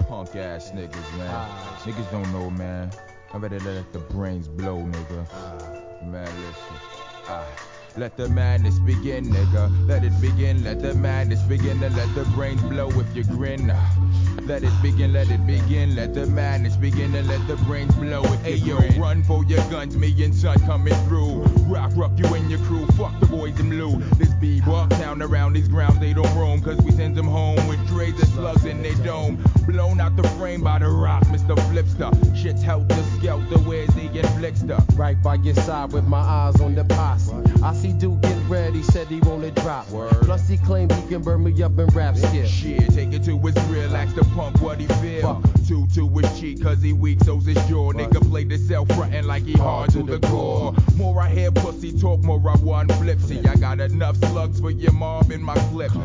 Punk ass niggas, man. Niggas don't know, man. I better let the brains blow, nigga. Man, listen. Let the madness begin, nigga. Let it begin, let the madness begin, and let the brains blow if you grin. Let it begin, let it begin, let the madness begin, and let the brains blow if you grin. Hey yo, run for your guns, me and son coming through. Rock you and your crew, fuck the boys in blue. This B-Buck town around these grounds, they don't roam, cause we send them home with trays of slugs in their dome. Blown out the frame by the rock, Mr. Flipster. Shit's helter-skelter, where's the inflictor? Right by your side with my eyes on the posse. I see dude getting ready, said he wanna drop. Word. Plus he claimed he can burn me up in rap skip. Shit, take it to his real, ask the punk what he feel. Two his cheek, cause he weak, so's his jaw. Nigga play the self frontin' like he hard to the core. More I hear pussy talk, more I want flip. See, I got enough slugs for your mob in my clip.